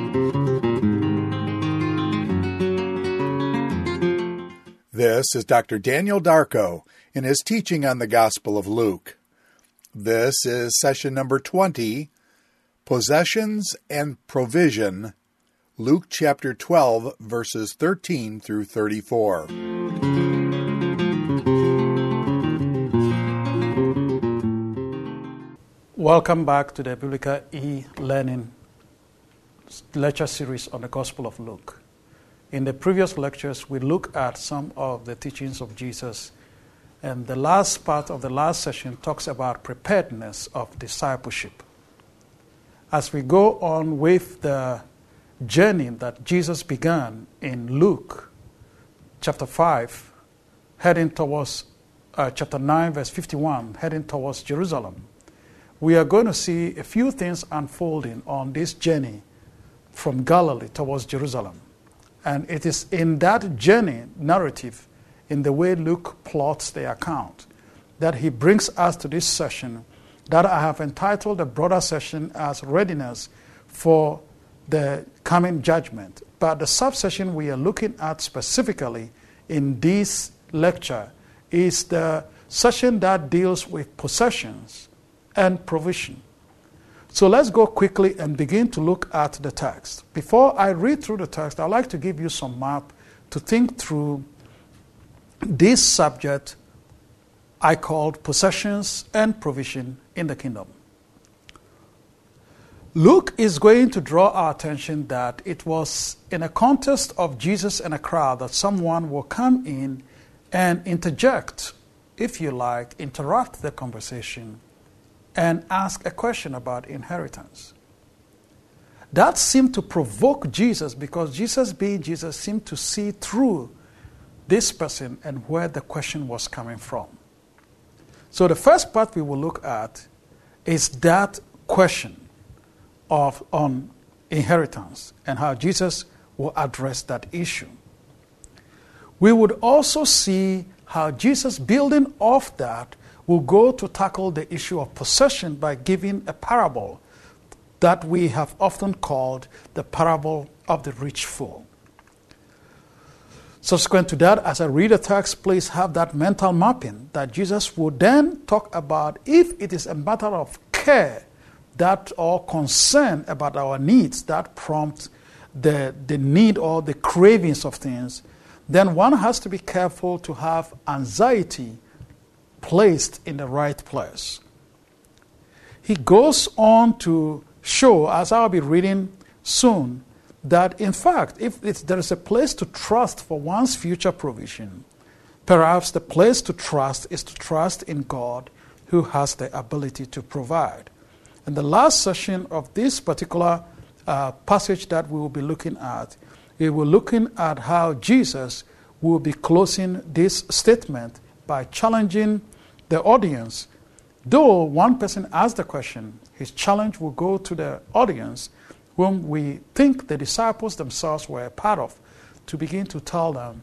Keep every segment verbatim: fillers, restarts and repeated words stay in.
This is Doctor Daniel Darko in his teaching on the Gospel of Luke. This is session number twenty, Possessions and Provision, Luke chapter twelve, verses thirteen through thirty-four. Welcome back to the Biblical e-learning lecture series on the Gospel of Luke. In the previous lectures, we looked at some of the teachings of Jesus, and the last part of the last session talks about preparedness of discipleship. As we go on with the journey that Jesus began in Luke chapter five, heading towards uh, chapter nine, verse fifty-one, heading towards Jerusalem, we are going to see a few things unfolding on this journey from Galilee towards Jerusalem. And it is in that journey narrative, in the way Luke plots the account, that he brings us to this session that I have entitled the broader session as Readiness for the Coming Judgment. But the subsession we are looking at specifically in this lecture is the session that deals with possessions and provision. So let's go quickly and begin to look at the text. Before I read through the text, I'd like to give you some map to think through this subject I called possessions and provision in the kingdom. Luke is going to draw our attention that it was in a context of Jesus and a crowd that someone will come in and interject, if you like, interrupt the conversation and ask a question about inheritance. That seemed to provoke Jesus because Jesus, being Jesus, seemed to see through this person and where the question was coming from. So the first part we will look at is that question of on inheritance and how Jesus will address that issue. We would also see how Jesus, building off that, will go to tackle the issue of possession by giving a parable that we have often called the parable of the rich fool. Subsequent to that, as I read the text, please have that mental mapping that Jesus will then talk about if it is a matter of care that or concern about our needs that prompt the, the need or the cravings of things, then one has to be careful to have anxiety placed in the right place. He goes on to show, as I'll be reading soon, that in fact, if it's, there is a place to trust for one's future provision, perhaps the place to trust is to trust in God who has the ability to provide. In the last session of this particular uh, passage that we will be looking at, we were looking at how Jesus will be closing this statement by challenging the audience. Though one person asked the question, his challenge will go to the audience, whom we think the disciples themselves were a part of, to begin to tell them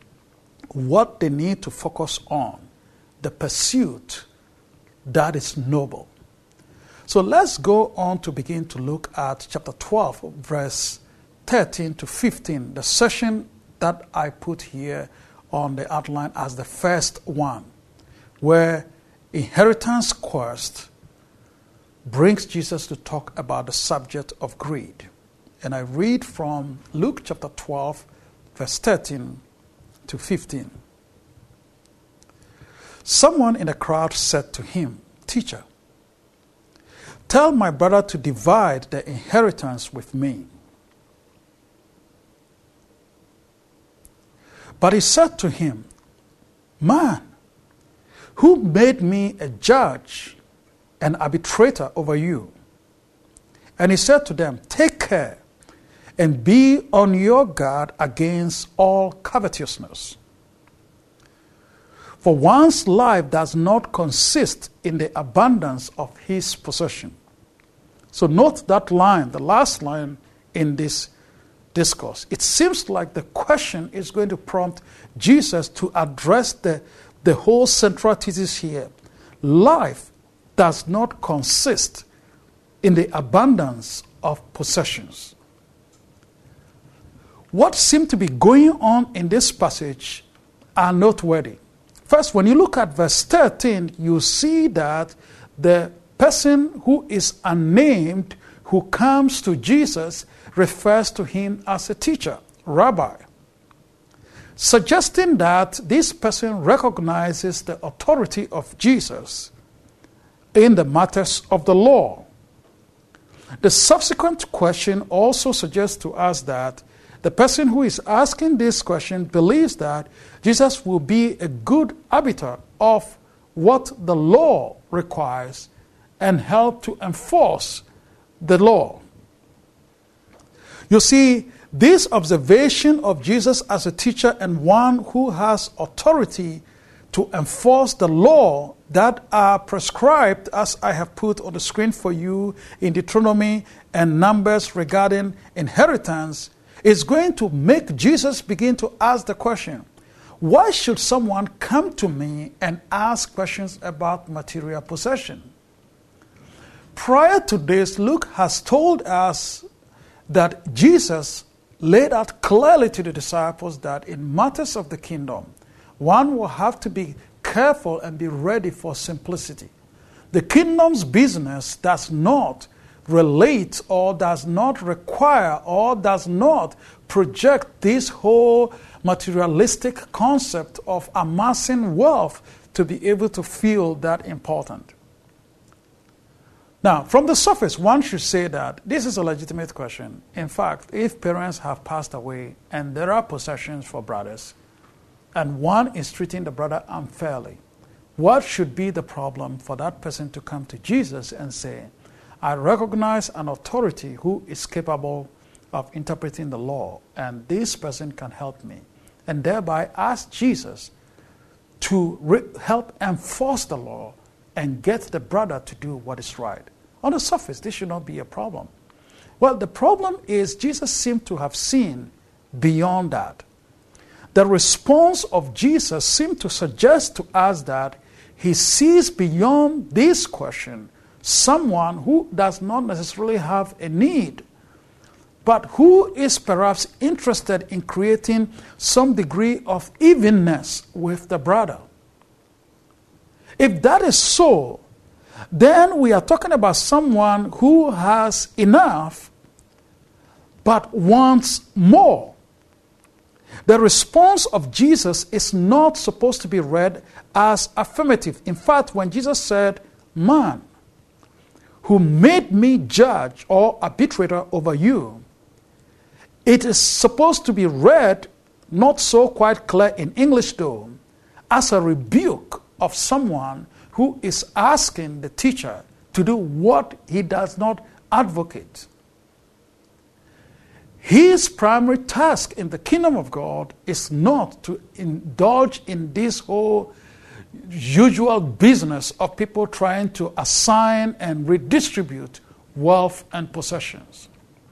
what they need to focus on, the pursuit that is noble. So let's go on to begin to look at chapter twelve, verse thirteen to fifteen, the session that I put here on the outline as the first one, where inheritance quest brings Jesus to talk about the subject of greed. And I read from Luke chapter twelve, verse thirteen to fifteen. Someone in the crowd said to him, "Teacher, tell my brother to divide the inheritance with me." But he said to him, "Man, who made me a judge and arbitrator over you?" And he said to them, "Take care and be on your guard against all covetousness. For one's life does not consist in the abundance of his possession." So note that line, the last line in this discourse. It seems like the question is going to prompt Jesus to address the, the whole central thesis here. Life does not consist in the abundance of possessions. what seems to be going on in this passage are noteworthy. First, when you look at verse thirteen, you see that the person who is unnamed who comes to Jesus refers to him as a teacher, rabbi, suggesting that this person recognizes the authority of Jesus in the matters of the law. The subsequent question also suggests to us that the person who is asking this question believes that Jesus will be a good arbiter of what the law requires and help to enforce the law. You see, this observation of Jesus as a teacher and one who has authority to enforce the law that are prescribed, as I have put on the screen for you in Deuteronomy and Numbers regarding inheritance, is going to make Jesus begin to ask the question, why should someone come to me and ask questions about material possession? Prior to this, Luke has told us that Jesus laid out clearly to the disciples that in matters of the kingdom, one will have to be careful and be ready for simplicity. The kingdom's business does not relate or does not require or does not project this whole materialistic concept of amassing wealth to be able to feel that important. Now, from the surface, one should say that this is a legitimate question. In fact, if parents have passed away and there are possessions for brothers, and one is treating the brother unfairly, what should be the problem for that person to come to Jesus and say, I recognize an authority who is capable of interpreting the law, and this person can help me, and thereby ask Jesus to re- help enforce the law and get the brother to do what is right. On the surface, this should not be a problem. Well, the problem is Jesus seemed to have seen beyond that. The response of Jesus seemed to suggest to us that he sees beyond this question someone who does not necessarily have a need, but who is perhaps interested in creating some degree of evenness with the brother. If that is so, then we are talking about someone who has enough but wants more. The response of Jesus is not supposed to be read as affirmative. In fact, when Jesus said, man, who made me judge or arbitrator over you, it is supposed to be read, not so quite clear in English though, as a rebuke of someone who is asking the teacher to do what he does not advocate. His primary task in the kingdom of God is not to indulge in this whole usual business of people trying to assign and redistribute wealth and possessions.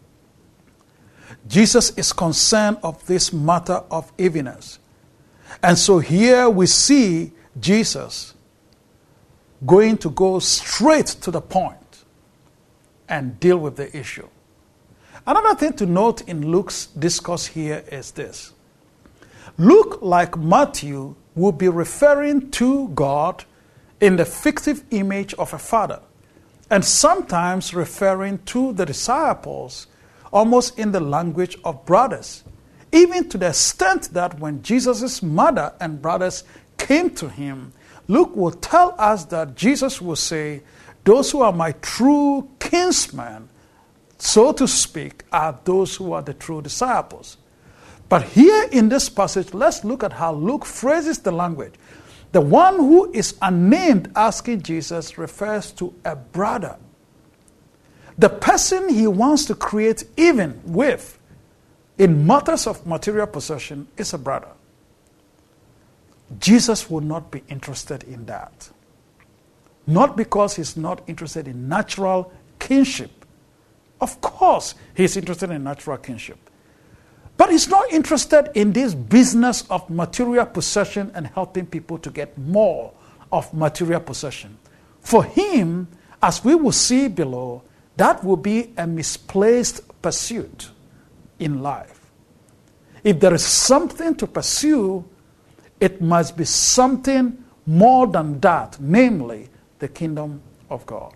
Jesus is concerned of this matter of evenness. And so here we see Jesus going to go straight to the point and deal with the issue. Another thing to note in Luke's discourse here is this. Luke, like Matthew, will be referring to God in the fictive image of a father, and sometimes referring to the disciples almost in the language of brothers, even to the extent that when Jesus' mother and brothers came to him, Luke will tell us that Jesus will say, those who are my true kinsmen, so to speak, are those who are the true disciples. But here in this passage, let's look at how Luke phrases the language. The one who is unnamed asking Jesus refers to a brother. The person he wants to create even with in matters of material possession is a brother. Jesus will not be interested in that. Not because he's not interested in natural kinship. Of course, he's interested in natural kinship. But he's not interested in this business of material possession and helping people to get more of material possession. For him, as we will see below, that will be a misplaced pursuit in life. if there is something to pursue, it must be something more than that, namely the kingdom of God.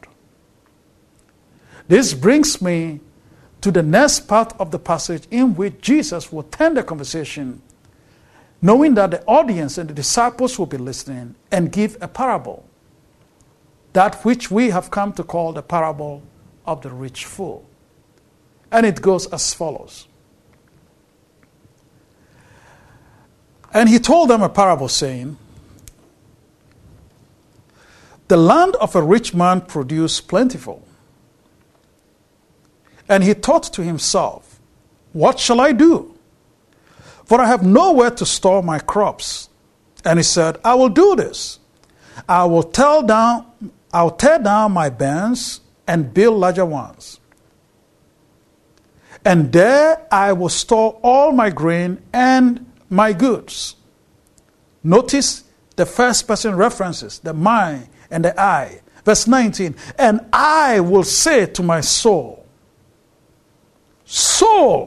This brings me to the next part of the passage in which Jesus will turn the conversation, knowing that the audience and the disciples will be listening, and give a parable, that which we have come to call the parable of the rich fool. And it goes as follows. And he told them a parable, saying, the land of a rich man produced plentiful. And he thought to himself, what shall I do? For I have nowhere to store my crops. And he said, I will do this. I will tear down, I'll tear down my barns and build larger ones. And there I will store all my grain and my goods. Notice the first person references, the my and the I. Verse nineteen, and I will say to my soul, soul,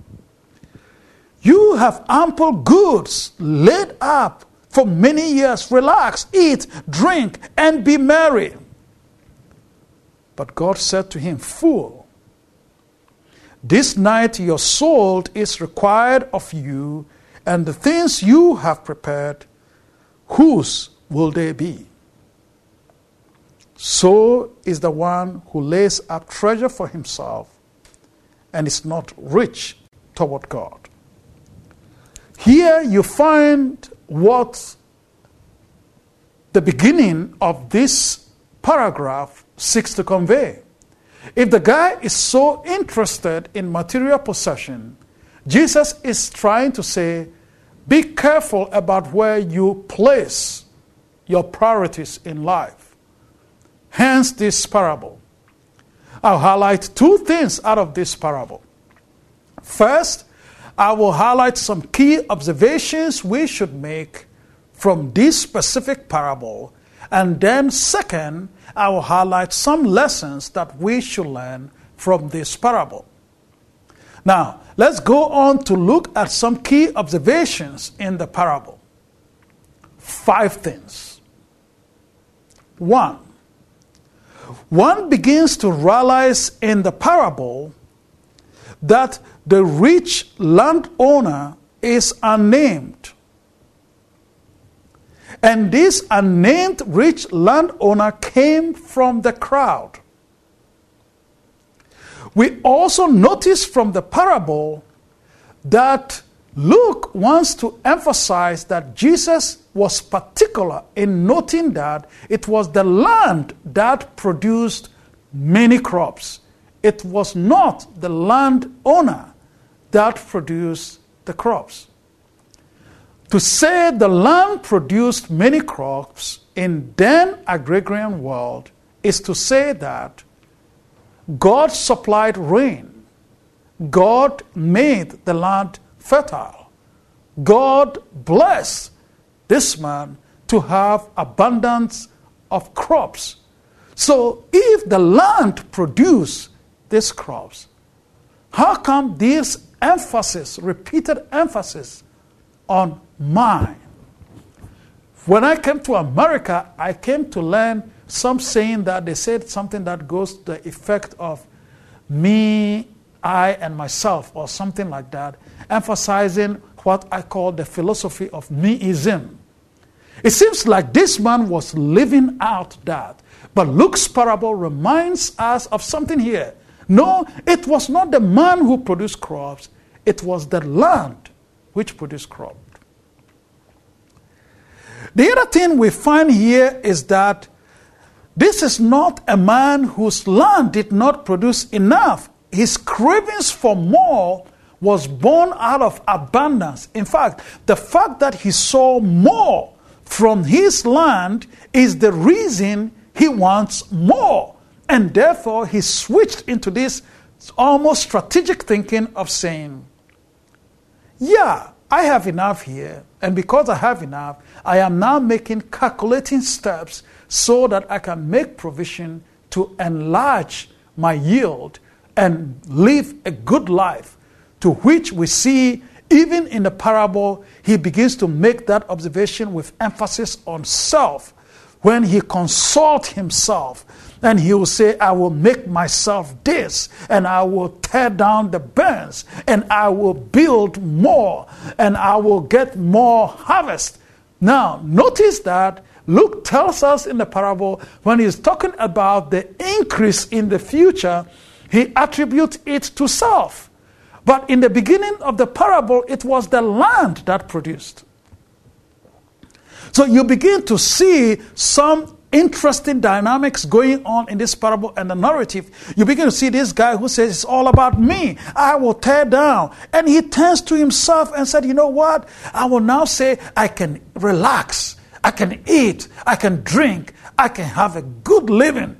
you have ample goods laid up for many years. Relax, eat, drink, and be merry. But God said to him, fool, this night your soul is required of you, and the things you have prepared, whose will they be? So is the one who lays up treasure for himself and is not rich toward God. Here you find what the beginning of this paragraph seeks to convey. If the guy is so interested in material possession, Jesus is trying to say, be careful about where you place your priorities in life. Hence this parable. I'll highlight two things out of this parable. First, I will highlight some key observations we should make from this specific parable. And then second, I will highlight some lessons that we should learn from this parable. Now, let's go on to look at some key observations in the parable. Five things. One, one begins to realize in the parable that the rich landowner is unnamed. And this unnamed rich landowner came from the crowd. We also notice from the parable that Luke wants to emphasize that Jesus was particular in noting that it was the land that produced many crops. It was not the landowner that produced the crops. To say the land produced many crops in then agrarian world is to say that God supplied rain. God made the land fertile. God blessed this man to have abundance of crops. So if the land produced these crops, how come this emphasis, repeated emphasis on mine? When I came to America, I came to learn some saying that they said something that goes to the effect of me, I, and myself, or something like that, emphasizing what I call the philosophy of meism. It seems like this man was living out that. But Luke's parable reminds us of something here. No, it was not the man who produced crops, it was the land which produced crops. The other thing we find here is that this is not a man whose land did not produce enough. His cravings for more was born out of abundance. In fact, the fact that he saw more from his land is the reason he wants more. And therefore, he switched into this almost strategic thinking of saying, yeah, I have enough here, and because I have enough, I am now making calculating steps so that I can make provision to enlarge my yield and live a good life, to which we see Even in the parable, he begins to make that observation with emphasis on self. When he consults himself, and he will say, I will make myself this, and I will tear down the barns, and I will build more, and I will get more harvest. Now, notice that Luke tells us in the parable, when he's talking about the increase in the future, he attributes it to self. But in the beginning of the parable, it was the land that produced. So you begin to see some interesting dynamics going on in this parable and the narrative. You begin to see this guy who says, it's all about me. I will tear down. And he turns to himself and said, you know what? I will now say I can relax. I can eat. I can drink. I can have a good living.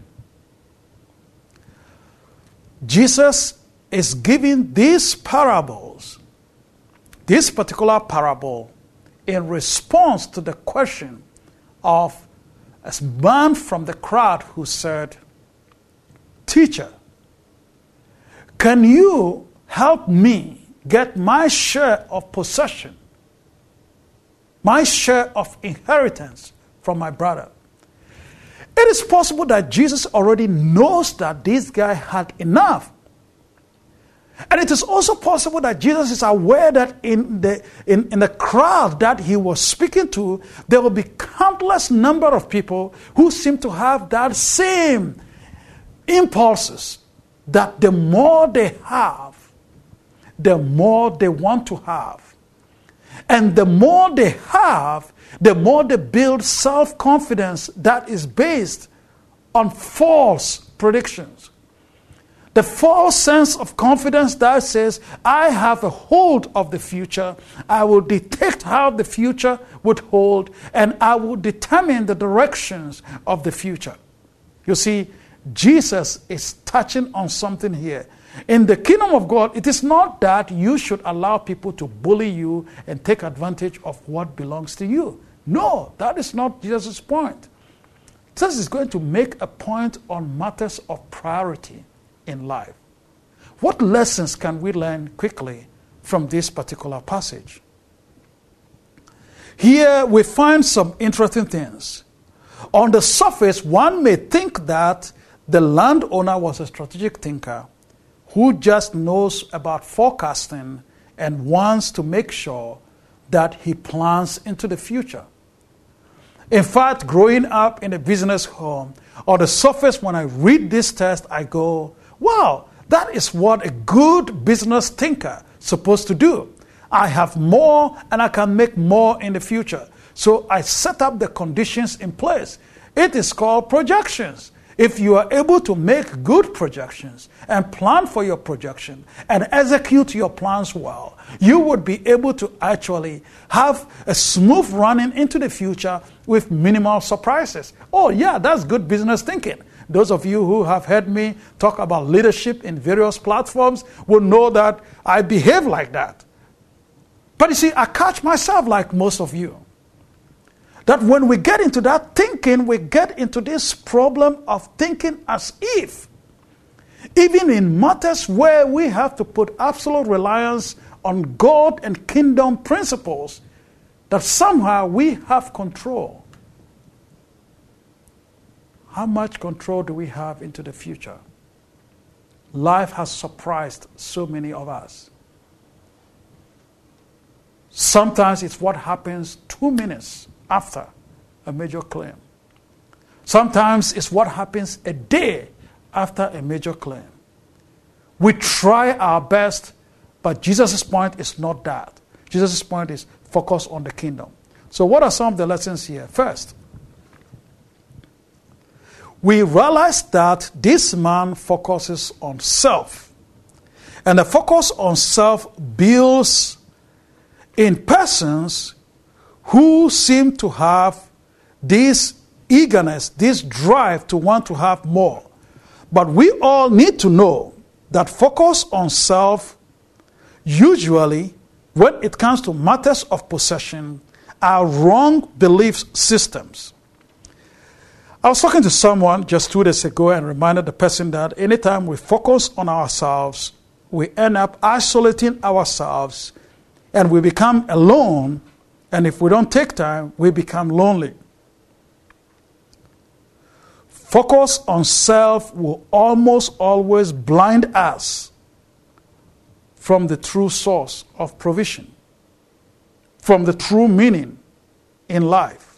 Jesus is giving these parables, this particular parable, in response to the question of a man from the crowd who said, Teacher, can you help me get my share of possession, my share of inheritance from my brother? It is possible that Jesus already knows that this guy had enough. And it is also possible that Jesus is aware that in the, in, in the crowd that he was speaking to, there will be countless number of people who seem to have that same impulses, that the more they have, the more they want to have. And the more they have, the more they build self-confidence that is based on false predictions. The false sense of confidence that says, I have a hold of the future, I will detect how the future would hold, and I will determine the directions of the future. You see, Jesus is touching on something here. In the kingdom of God, it is not that you should allow people to bully you and take advantage of what belongs to you. No, that is not Jesus' point. Jesus is going to make a point on matters of priority in life. What lessons can we learn quickly from this particular passage? Here we find some interesting things. On the surface, one may think that the landowner was a strategic thinker who just knows about forecasting and wants to make sure that he plans into the future. In fact, growing up in a business home, on the surface, when I read this text, I go, wow, that is what a good business thinker is supposed to do. I have more and I can make more in the future. So I set up the conditions in place. It is called projections. If you are able to make good projections and plan for your projection and execute your plans well, you would be able to actually have a smooth running into the future with minimal surprises. Oh yeah, that's good business thinking. Those of you who have heard me talk about leadership in various platforms will know that I behave like that. But you see, I catch myself like most of you. That when we get into that thinking, we get into this problem of thinking as if, even in matters where we have to put absolute reliance on God and kingdom principles, that somehow we have control. How much control do we have into the future? Life has surprised so many of us. Sometimes it's what happens two minutes after a major claim. Sometimes it's what happens a day after a major claim. We try our best, but Jesus' point is not that. Jesus' point is focus on the kingdom. So what are some of the lessons here? First, we realize that this man focuses on self. And the focus on self builds in persons who seem to have this eagerness, this drive to want to have more. But we all need to know that focus on self, usually, when it comes to matters of possession, are wrong belief systems. I was talking to someone just two days ago and reminded the person that anytime we focus on ourselves, we end up isolating ourselves and we become alone, and if we don't take time, we become lonely. Focus on self will almost always blind us from the true source of provision, from the true meaning in life.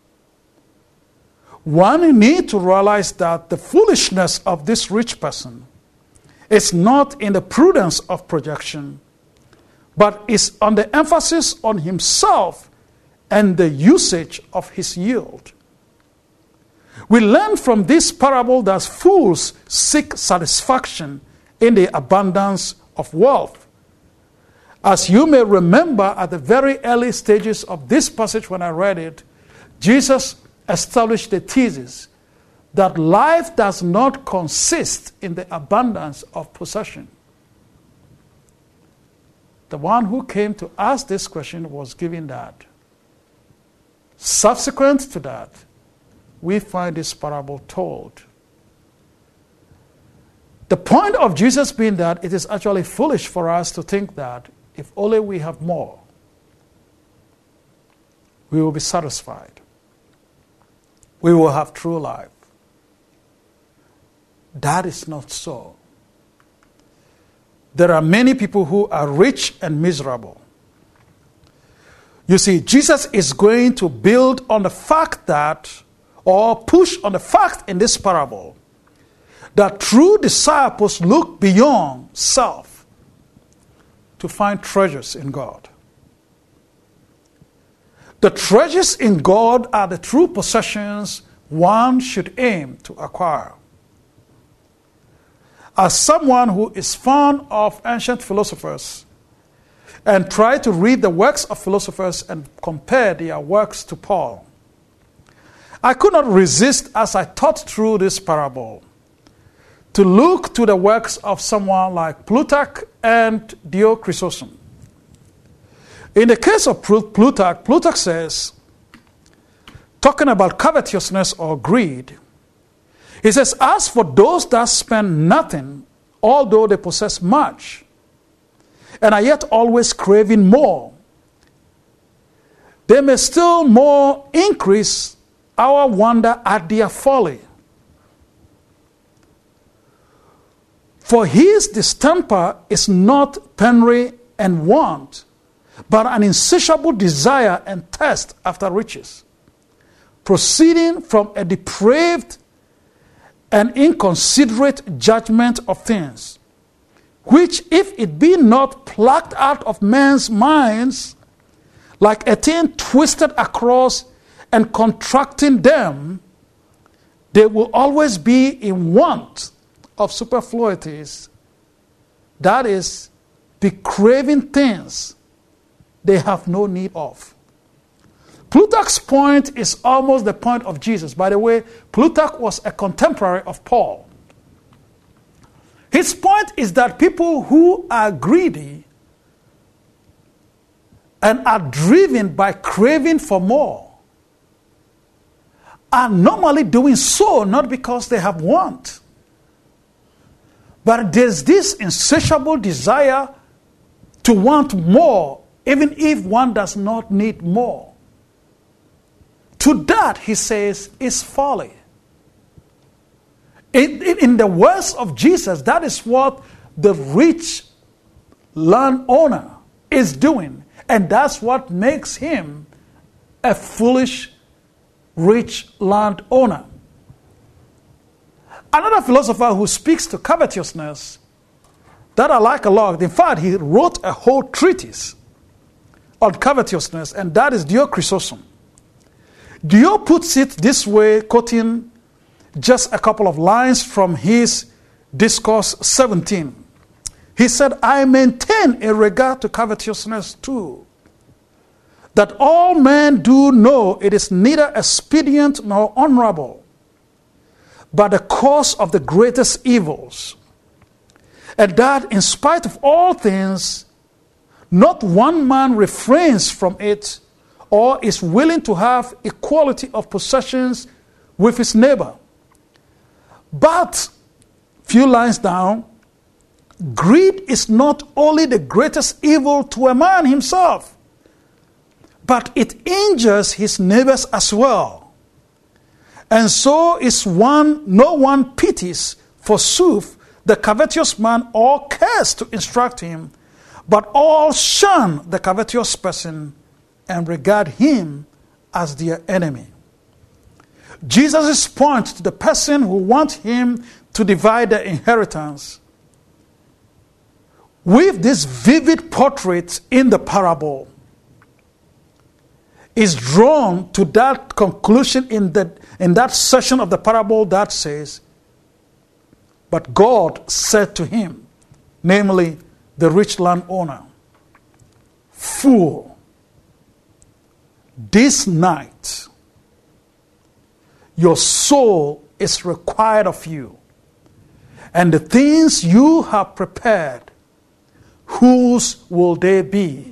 One needs to realize that the foolishness of this rich person is not in the prudence of projection, but is on the emphasis on himself and the usage of his yield. We learn from this parable that fools seek satisfaction in the abundance of wealth. As you may remember, at the very early stages of this passage when I read it, Jesus established the thesis that life does not consist in the abundance of possession. The one who came to ask this question was given that. Subsequent to that, we find this parable told. The point of Jesus being that it is actually foolish for us to think that if only we have more, we will be satisfied. We will have true life. That is not so. There are many people who are rich and miserable. You see, Jesus is going to build on the fact that, or push on the fact in this parable, that true disciples look beyond self to find treasures in God. The treasures in God are the true possessions one should aim to acquire. As someone who is fond of ancient philosophers and try to read the works of philosophers and compare their works to Paul, I could not resist, as I thought through this parable, to look to the works of someone like Plutarch and Diochrysostom. In the case of Plutarch, Plutarch says, talking about covetousness or greed, he says, as for those that spend nothing, although they possess much, and are yet always craving more, they may still more increase our wonder at their folly. For his distemper is not penury and want, but an insatiable desire and thirst after riches, proceeding from a depraved and inconsiderate judgment of things, which, if it be not plucked out of men's minds, like a thing twisted across and contracting them, they will always be in want of superfluities, that is, be craving things they have no need of. Plutarch's point is almost the point of Jesus. By the way, Plutarch was a contemporary of Paul. His point is that people who are greedy and are driven by craving for more are normally doing so not because they have want, but there's this insatiable desire to want more, even if one does not need more. To that, he says, is folly. In, in, in the words of Jesus, that is what the rich landowner is doing. And that's what makes him a foolish rich landowner. Another philosopher who speaks to covetousness that I like a lot, in fact, he wrote a whole treatise on covetousness, and that is Diochrysostom. Dio puts it this way, quoting just a couple of lines from his Discourse seventeen. He said, I maintain a regard to covetousness too, that all men do know it is neither expedient nor honorable, but the cause of the greatest evils, and that in spite of all things, not one man refrains from it or is willing to have equality of possessions with his neighbor. But, few lines down, greed is not only the greatest evil to a man himself, but it injures his neighbors as well. And so is one, no one pities, forsooth, the covetous man or cares to instruct him, but all shun the covetous person and regard him as their enemy. Jesus' point to the person who wants him to divide the inheritance with this vivid portrait in the parable is drawn to that conclusion in that, in that section of the parable that says, but God said to him, namely the rich landowner, fool, this night your soul is required of you, and the things you have prepared, whose will they be?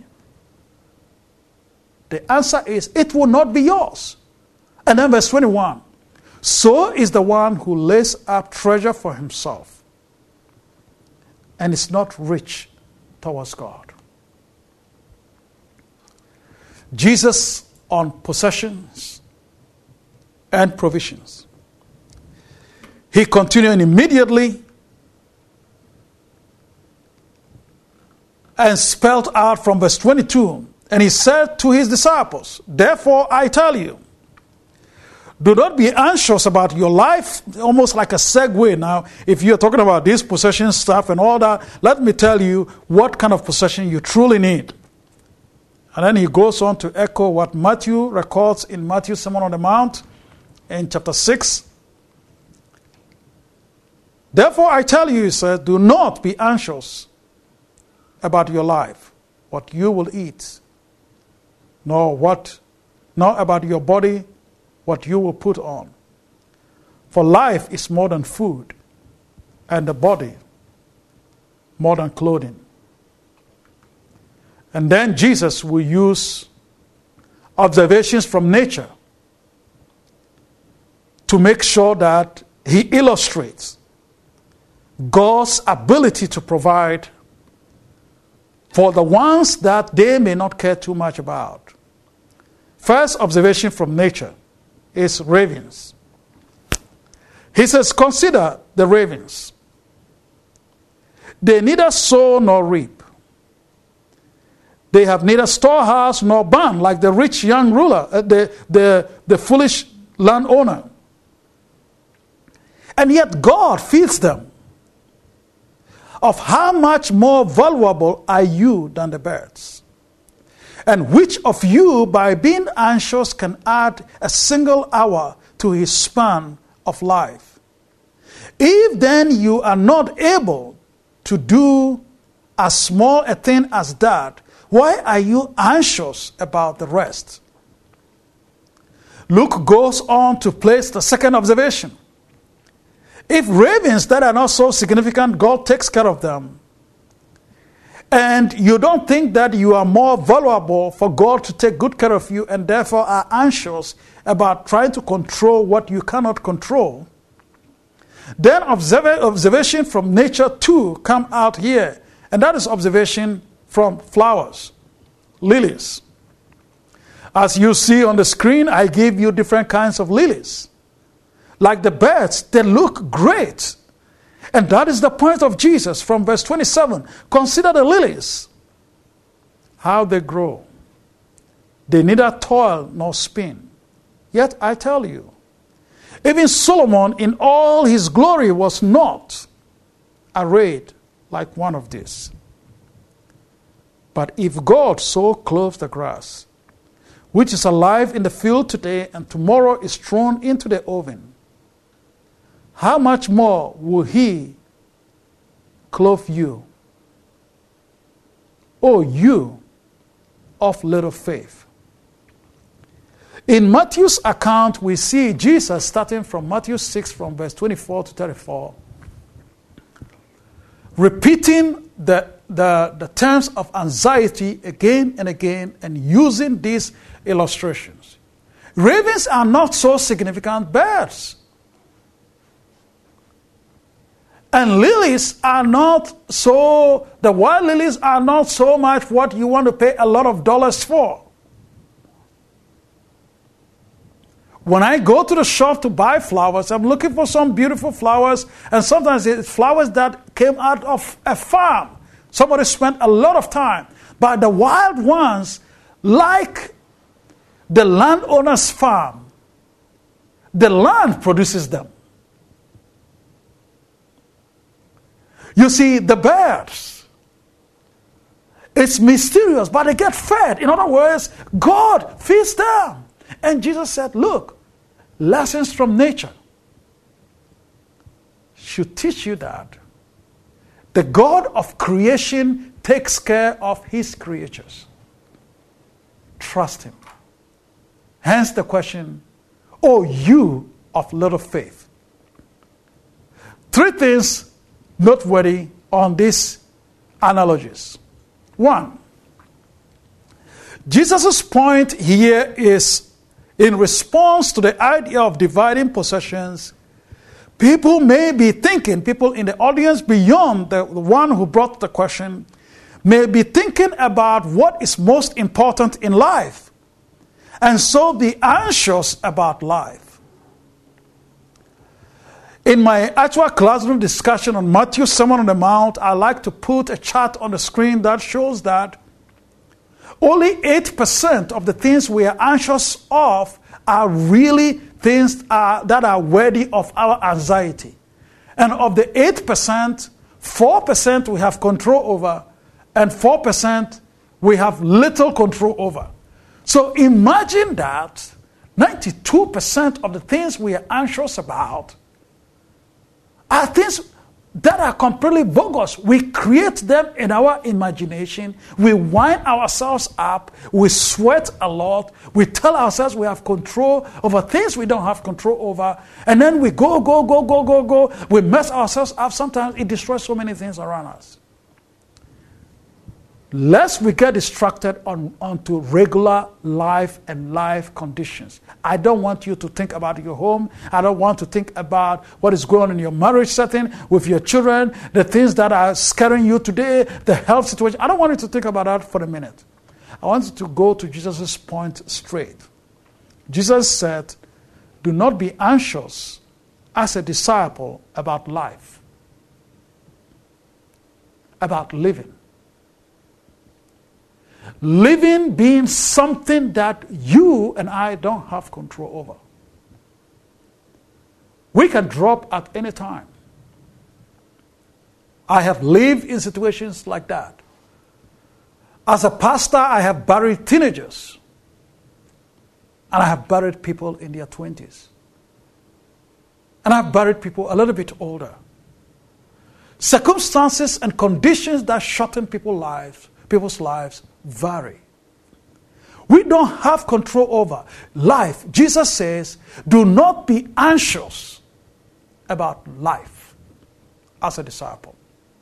The answer is, it will not be yours. And then verse twenty-one, so is the one who lays up treasure for himself and is not rich towards God. Jesus on possessions and provisions. He continued immediately and spelled out from verse twenty-two, and he said to his disciples, therefore I tell you, do not be anxious about your life. Almost like a segue now. If you're talking about this possession stuff and all that, let me tell you what kind of possession you truly need. And then he goes on to echo what Matthew records in Matthew's Sermon on the Mount in chapter six. Therefore I tell you, he said, do not be anxious about your life, what you will eat, nor what, nor about your body, what you will put on. For life is more than food, and the body more than clothing. And then Jesus will use observations from nature to make sure that he illustrates God's ability to provide for the ones that they may not care too much about. First observation from nature is ravens. He says, consider the ravens. They neither sow nor reap. They have neither storehouse nor barn, like the rich young ruler, uh, the, the, the foolish landowner. And yet God feeds them. Of how much more valuable are you than the birds? And which of you, by being anxious, can add a single hour to his span of life? If then you are not able to do as small a thing as that, why are you anxious about the rest? Luke goes on to place the second observation. If ravens that are not so significant, God takes care of them, and you don't think that you are more valuable for God to take good care of you and therefore are anxious about trying to control what you cannot control, then observ- observation from nature too come out here, and that is observation from flowers, lilies. As you see on the screen, I gave you different kinds of lilies. Like the birds, they look great. And that is the point of Jesus from verse twenty-seven. Consider the lilies, how they grow. They neither toil nor spin. Yet I tell you, even Solomon in all his glory was not arrayed like one of these. But if God so clothes the grass, which is alive in the field today and tomorrow is thrown into the oven, how much more will he clothe you, O you of little faith? In Matthew's account, we see Jesus starting from Matthew six, from verse twenty-four to thirty-four, repeating the, the, the terms of anxiety again and again and using these illustrations. Ravens are not so significant birds. And lilies are not so, the wild lilies are not so much what you want to pay a lot of dollars for. When I go to the shop to buy flowers, I'm looking for some beautiful flowers, and sometimes it's flowers that came out of a farm. Somebody spent a lot of time. But the wild ones, like the landowner's farm, the land produces them. You see, the birds, it's mysterious, but they get fed. In other words, God feeds them. And Jesus said, look, lessons from nature should teach you that the God of creation takes care of his creatures. Trust him. Hence the question, oh, you of little faith. Three things noteworthy on these analogies. One, Jesus' point here is in response to the idea of dividing possessions. People may be thinking, people in the audience beyond the one who brought the question, may be thinking about what is most important in life, and so be anxious about life. In my actual classroom discussion on Matthew's Sermon on the Mount, I like to put a chart on the screen that shows that only eight percent of the things we are anxious of are really things uh, that are worthy of our anxiety. And of the eight percent, four percent we have control over, and four percent we have little control over. So imagine that ninety-two percent of the things we are anxious about are things that are completely bogus. We create them in our imagination. We wind ourselves up. We sweat a lot. We tell ourselves we have control over things we don't have control over. And then we go, go, go, go, go, go. We mess ourselves up. Sometimes it destroys so many things around us. Lest we get distracted on, onto regular life and life conditions. I don't want you to think about your home. I don't want to think about what is going on in your marriage setting, with your children, the things that are scaring you today, the health situation. I don't want you to think about that for a minute. I want you to go to Jesus' point straight. Jesus said, do not be anxious as a disciple about life, about living. Living being something that you and I don't have control over. We can drop at any time. I have lived in situations like that. As a pastor, I have buried teenagers. And I have buried people in their twenties. And I've buried people a little bit older. Circumstances and conditions that shorten people's lives, people's lives vary. We don't have control over life. Jesus says, do not be anxious about life as a disciple.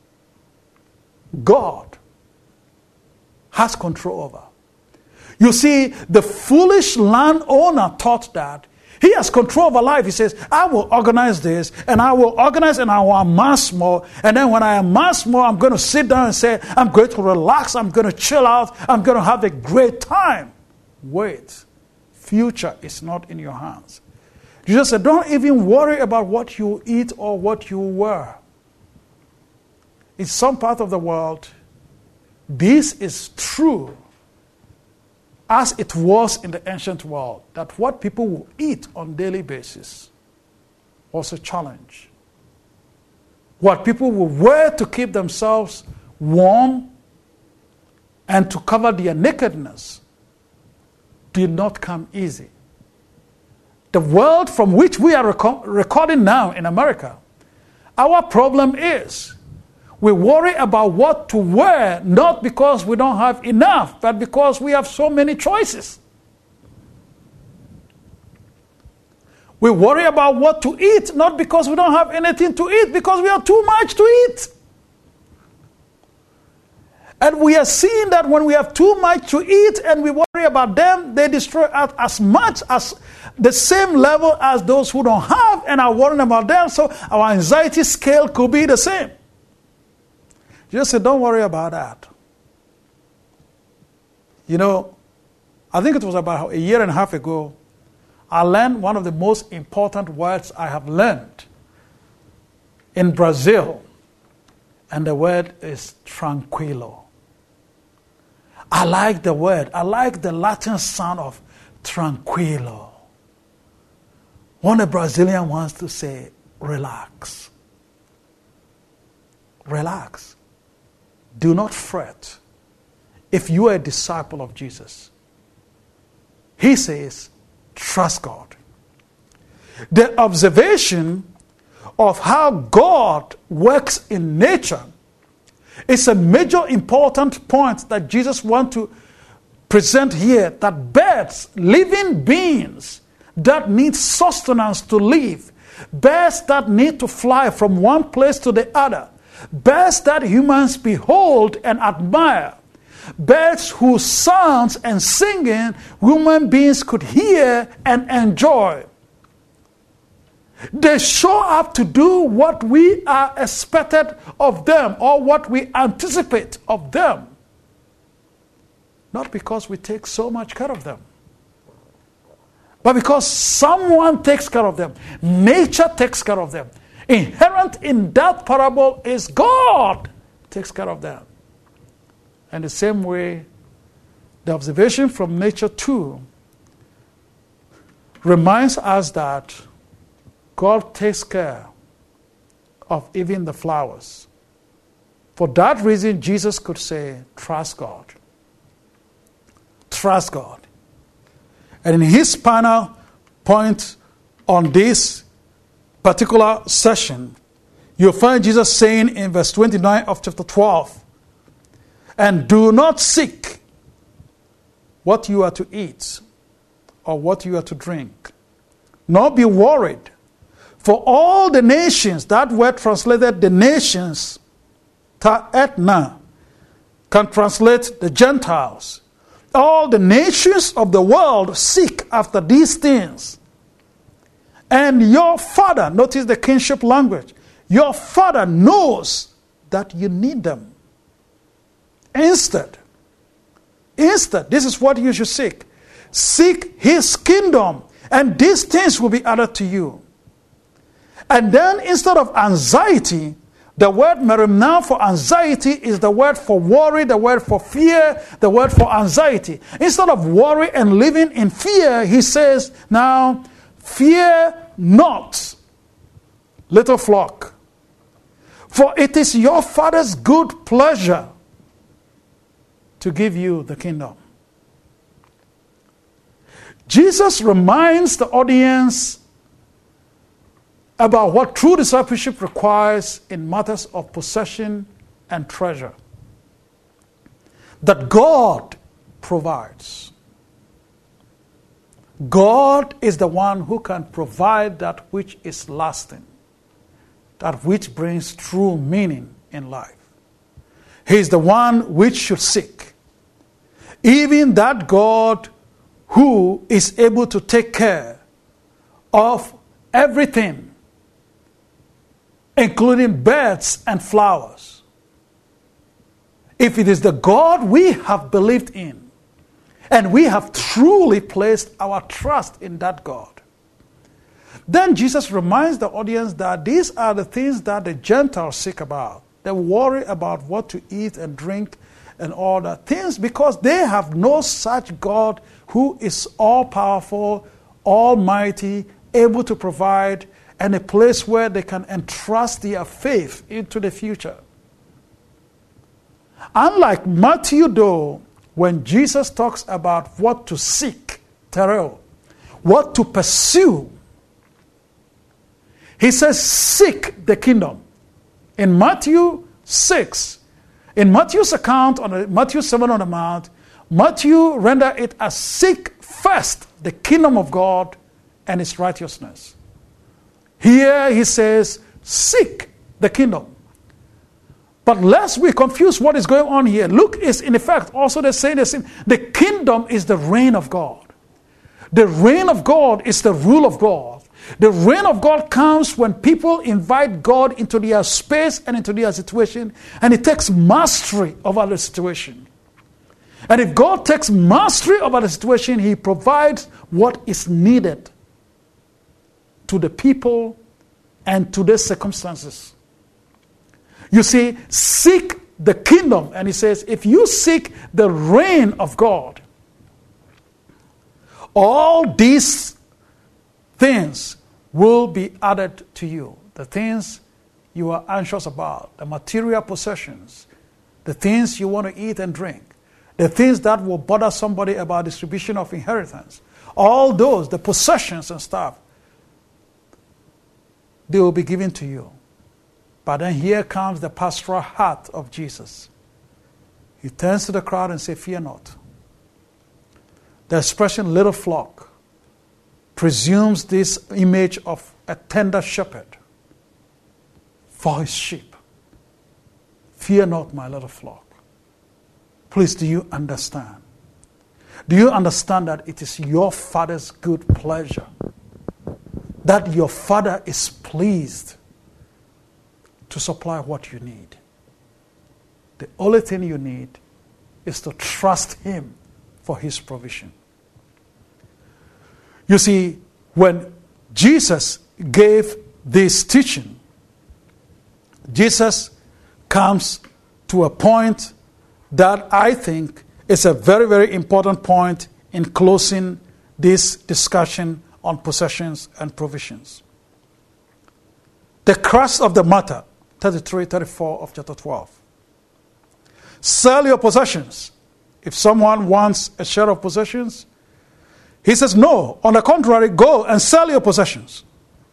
God has control over. You see, the foolish landowner thought that he has control over life. He says, I will organize this, and I will organize and I will amass more. And then when I amass more, I'm going to sit down and say, I'm going to relax, I'm going to chill out, I'm going to have a great time. Wait, future is not in your hands. Jesus said, don't even worry about what you eat or what you wear. In some part of the world, this is true as it was in the ancient world, that what people will eat on a daily basis was a challenge. What people will wear to keep themselves warm and to cover their nakedness did not come easy. The world from which we are rec- recording now in America, our problem is we worry about what to wear, not because we don't have enough, but because we have so many choices. We worry about what to eat, not because we don't have anything to eat, because we have too much to eat. And we are seeing that when we have too much to eat and we worry about them, they destroy us as much as the same level as those who don't have and are worrying about them. So our anxiety scale could be the same. Jesus said, don't worry about that. You know, I think it was about a year and a half ago, I learned one of the most important words I have learned in Brazil. And the word is tranquilo. I like the word. I like the Latin sound of tranquilo. When a Brazilian wants to say, relax. Relax. Do not fret. If you are a disciple of Jesus, he says, trust God. The observation of how God works in nature is a major important point that Jesus wants to present here, that birds, living beings that need sustenance to live, birds that need to fly from one place to the other, birds that humans behold and admire, birds whose sounds and singing human beings could hear and enjoy. They show up to do what we are expected of them or what we anticipate of them. Not because we take so much care of them, but because someone takes care of them. Nature takes care of them. Inherent in that parable is God takes care of them. And the same way, the observation from nature too reminds us that God takes care of even the flowers. For that reason, Jesus could say, trust God. Trust God. And in his final point on this particular session, you'll find Jesus saying in verse twenty-nine of chapter twelve, and do not seek what you are to eat or what you are to drink, nor be worried. For all the nations, that word translated the nations, ta etna, can translate the Gentiles. All the nations of the world seek after these things. And your Father, notice the kinship language, your Father knows that you need them. Instead, instead, this is what you should seek. Seek his kingdom, and these things will be added to you. And then instead of anxiety, the word merimna for anxiety is the word for worry, the word for fear, the word for anxiety. Instead of worry and living in fear, he says, now, fear not, little flock, for it is your Father's good pleasure to give you the kingdom. Jesus reminds the audience about what true discipleship requires in matters of possession and treasure. That God provides. God is the one who can provide that which is lasting, that which brings true meaning in life. He is the one which should seek. Even that God who is able to take care of everything, including birds and flowers. If it is the God we have believed in, and we have truly placed our trust in that God, then Jesus reminds the audience that these are the things that the Gentiles seek about. They worry about what to eat and drink and all that things because they have no such God who is all-powerful, almighty, able to provide, and a place where they can entrust their faith into the future. Unlike Matthew, though, when Jesus talks about what to seek, tereo, what to pursue, he says, seek the kingdom. In Matthew six, in Matthew's account, on the, Matthew seven on the Mount, Matthew render it as seek first the kingdom of God and its righteousness. Here he says, seek the kingdom. But lest we confuse what is going on here, Luke is in effect also the saying the same. The kingdom is the reign of God. The reign of God is the rule of God. The reign of God comes when people invite God into their space and into their situation, and He takes mastery over the situation. And if God takes mastery over the situation, He provides what is needed to the people and to their circumstances. You see, seek the kingdom. And He says, if you seek the reign of God, all these things will be added to you. The things you are anxious about, the material possessions, the things you want to eat and drink, the things that will bother somebody about distribution of inheritance, all those, the possessions and stuff, they will be given to you. But then here comes the pastoral heart of Jesus. He turns to the crowd and says, fear not. The expression little flock presumes this image of a tender shepherd for his sheep. Fear not, my little flock. Please, do you understand? Do you understand that it is your Father's good pleasure, that your Father is pleased to supply what you need? The only thing you need is to trust Him for His provision. You see, when Jesus gave this teaching, Jesus comes to a point that I think is a very, very important point in closing this discussion on possessions and provisions. The crux of the matter, thirty-three, thirty-four of chapter twelve. Sell your possessions. If someone wants a share of possessions, He says, no, on the contrary, go and sell your possessions.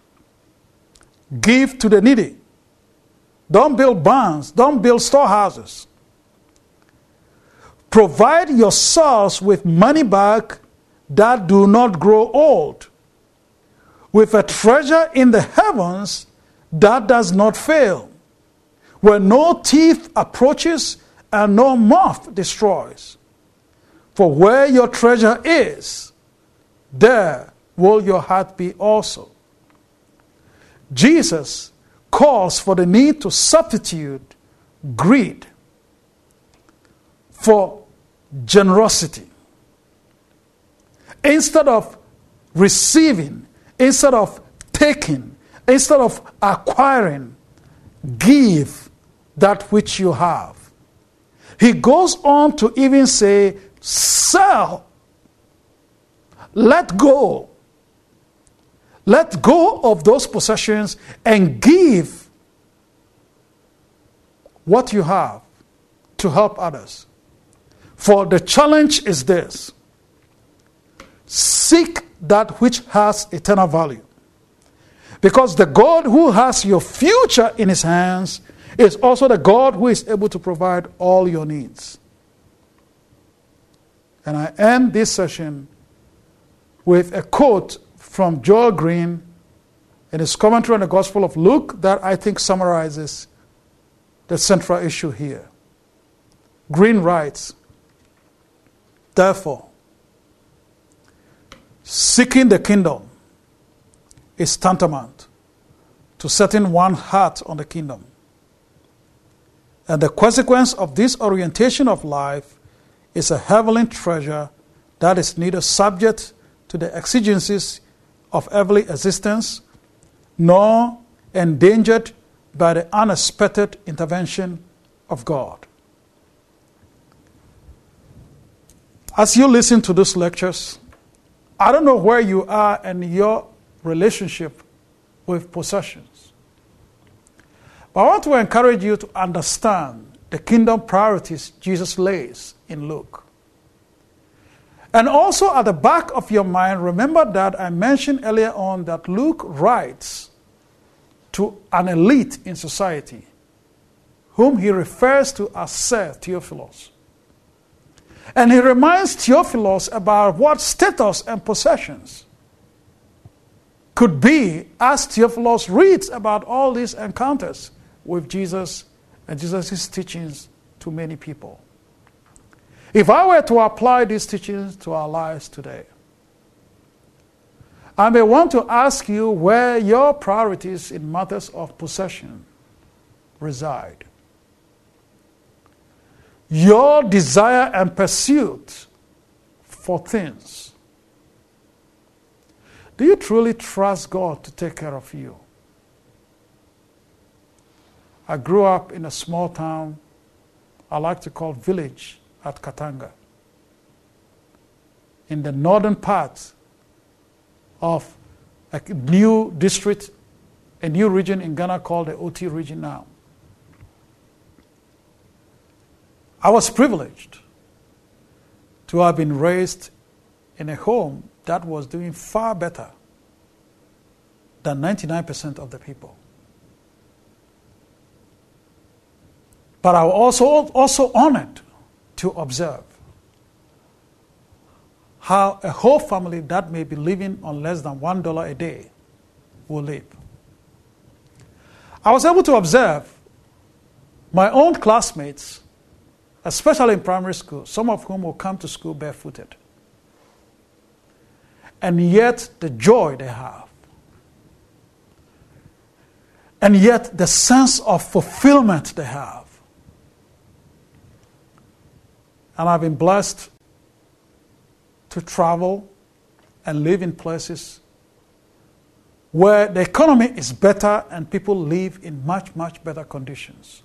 Give to the needy. Don't build barns. Don't build storehouses. Provide yourselves with money bag that do not grow old, with a treasure in the heavens that does not fail, where no thief approaches and no moth destroys. For where your treasure is, there will your heart be also. Jesus calls for the need to substitute greed for generosity. Instead of receiving, instead of taking, instead of acquiring, give that which you have. He goes on to even say, sell. Let go. Let go of those possessions and give what you have to help others. For the challenge is this: seek that which has eternal value. Because the God who has your future in His hands is also the God who is able to provide all your needs. And I end this session with a quote from Joel Green in his commentary on the Gospel of Luke that I think summarizes the central issue here. Green writes, therefore, seeking the kingdom is tantamount to setting one's heart on the kingdom. And the consequence of this orientation of life is a heavenly treasure that is neither subject to the exigencies of earthly existence, nor endangered by the unexpected intervention of God. As you listen to these lectures, I don't know where you are in your relationship with possessions. But I want to encourage you to understand the kingdom priorities Jesus lays in Luke. And also at the back of your mind, remember that I mentioned earlier on that Luke writes to an elite in society, whom he refers to as Sir Theophilus. And he reminds Theophilus about what status and possessions could be as Theophilus reads about all these encounters with Jesus and Jesus' teachings to many people. If I were to apply these teachings to our lives today, I may want to ask you where your priorities in matters of possession reside. Your desire and pursuit for things. Do you truly trust God to take care of you? I grew up in a small town I like to call village at Katanga, in the northern part of a new district, a new region in Ghana called the O T region now. I was privileged to have been raised in a home that was doing far better than ninety-nine percent of the people. But I was also, also honored to observe how a whole family that may be living on less than one dollar a day will live. I was able to observe my own classmates, especially in primary school, some of whom will come to school barefooted. And yet the joy they have. And yet the sense of fulfillment they have. And I've been blessed to travel and live in places where the economy is better and people live in much, much better conditions.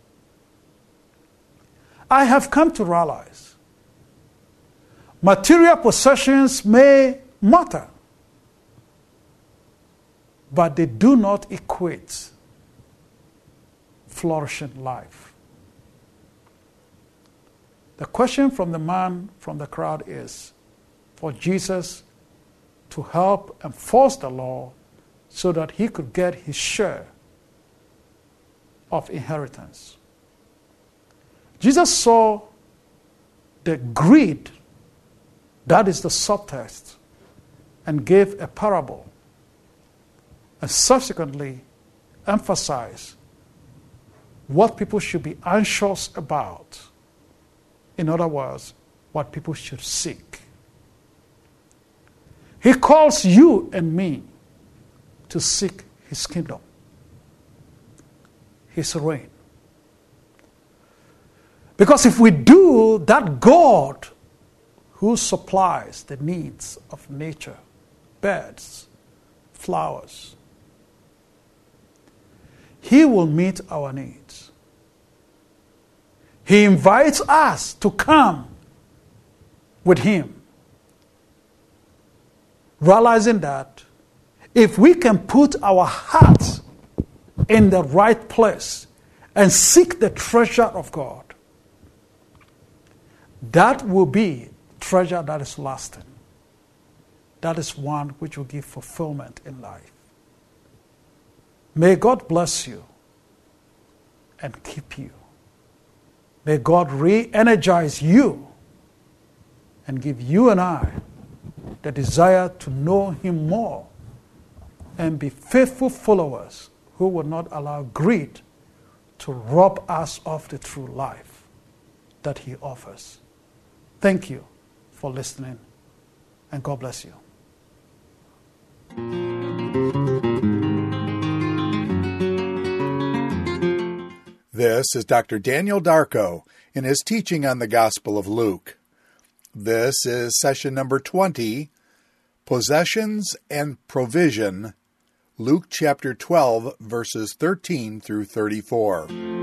I have come to realize material possessions may matter, but they do not equate flourishing life. The question from the man from the crowd is for Jesus to help enforce the law so that he could get his share of inheritance. Jesus saw the greed, that is the subtext, and gave a parable and subsequently emphasized what people should be anxious about. In other words, what people should seek. He calls you and me to seek his kingdom, his reign. Because if we do, that God who supplies the needs of nature, birds, flowers, he will meet our needs. He invites us to come with him, realizing that if we can put our hearts in the right place and seek the treasure of God, that will be treasure that is lasting. That is one which will give fulfillment in life. May God bless you and keep you. May God re-energize you and give you and I the desire to know him more and be faithful followers who will not allow greed to rob us of the true life that he offers. Thank you for listening, and God bless you. This is Doctor Daniel Darko in his teaching on the Gospel of Luke. This is session number twenty, Possessions and Provision, Luke chapter twelve, verses thirteen through thirty-four.